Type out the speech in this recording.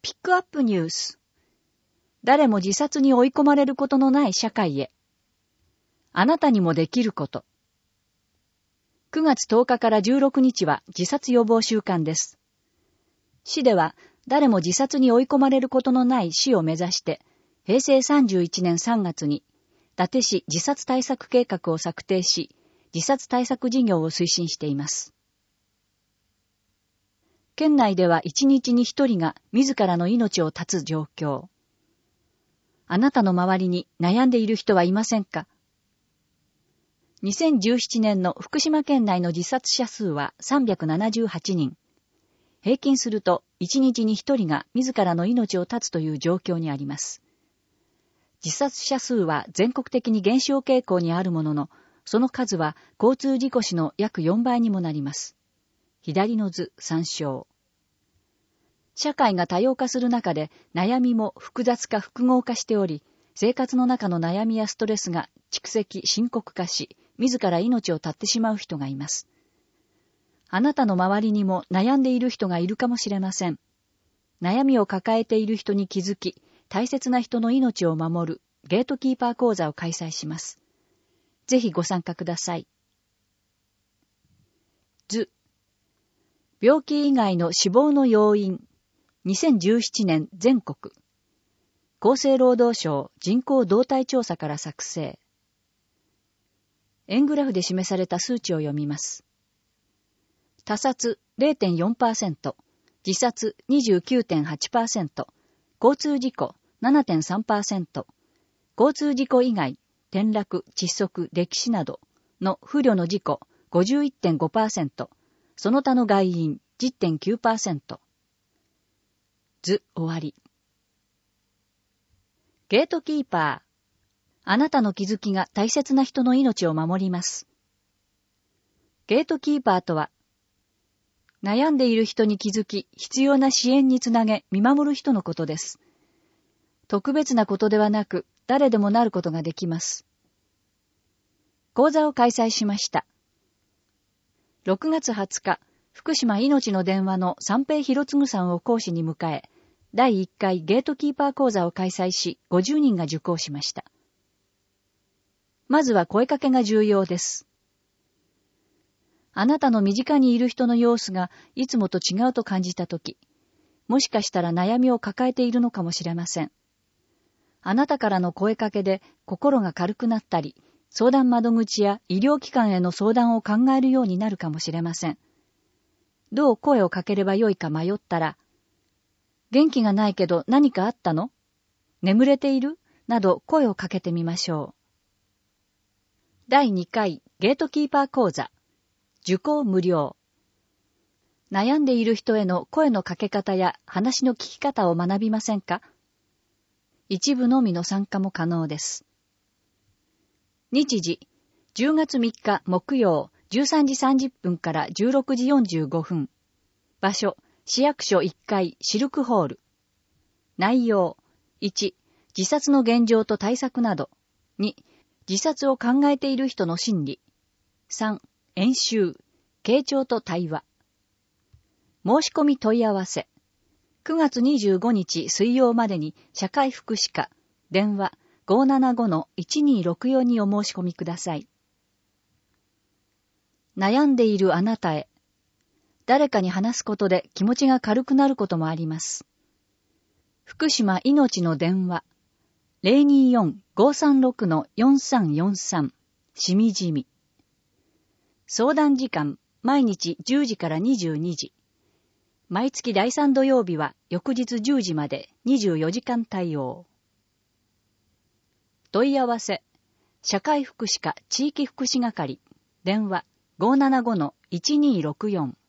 ピックアップニュース。誰も自殺に追い込まれることのない社会へ。あなたにもできること。9月10日から16日は自殺予防週間です。市では誰も自殺に追い込まれることのない市を目指して、平成31年3月に、伊達市自殺対策計画を策定し、自殺対策事業を推進しています。県内では1日に1人が自らの命を絶つ状況。あなたの周りに悩んでいる人はいませんか？ 2017 年の福島県内の自殺者数は378人。平均すると1日に1人が自らの命を絶つという状況にあります。自殺者数は全国的に減少傾向にあるものの、その数は交通事故死の約4倍にもなります。左の図参照。社会が多様化する中で悩みも複雑化複合化しており、生活の中の悩みやストレスが蓄積深刻化し、自ら命を絶ってしまう人がいます。あなたの周りにも悩んでいる人がいるかもしれません。悩みを抱えている人に気づき、大切な人の命を守るゲートキーパー講座を開催します。ぜひご参加ください。図。病気以外の死亡の要因。2017年全国。厚生労働省人口動態調査から作成。円グラフで示された数値を読みます。他殺 0.4%、自殺 29.8%、交通事故 7.3%、交通事故以外、転落、窒息、溺死などの不慮の事故 51.5%、その他の外因 10.9%。図終わり。ゲートキーパー。あなたの気づきが大切な人の命を守ります。ゲートキーパーとは、悩んでいる人に気づき、必要な支援につなげ、見守る人のことです。特別なことではなく、誰でもなることができます。講座を開催しました。6月20日、福島いのちの電話の三平博次さんを講師に迎え、第1回ゲートキーパー講座を開催し、50人が受講しました。まずは声かけが重要です。あなたの身近にいる人の様子がいつもと違うと感じたとき、もしかしたら悩みを抱えているのかもしれません。あなたからの声かけで心が軽くなったり、相談窓口や医療機関への相談を考えるようになるかもしれません。どう声をかければよいか迷ったら、元気がないけど何かあったの？眠れている？など声をかけてみましょう。第2回ゲートキーパー講座。受講無料。悩んでいる人への声のかけ方や話の聞き方を学びませんか？一部のみの参加も可能です。日時、10月3日木曜13時30分から16時45分。場所、市役所1階シルクホール。内容、1、自殺の現状と対策など。2、自殺を考えている人の心理。3、演習、傾聴と対話。申し込み問い合わせ。9月25日水曜までに社会福祉課、電話 575-1264 にお申し込みください。悩んでいるあなたへ。誰かに話すことで気持ちが軽くなることもあります。福島いのちの電話 024-536-4343 しみじみ。相談時間、毎日10時から22時。毎月第3土曜日は翌日10時まで24時間対応。問い合わせ、社会福祉課地域福祉係、電話 575-1264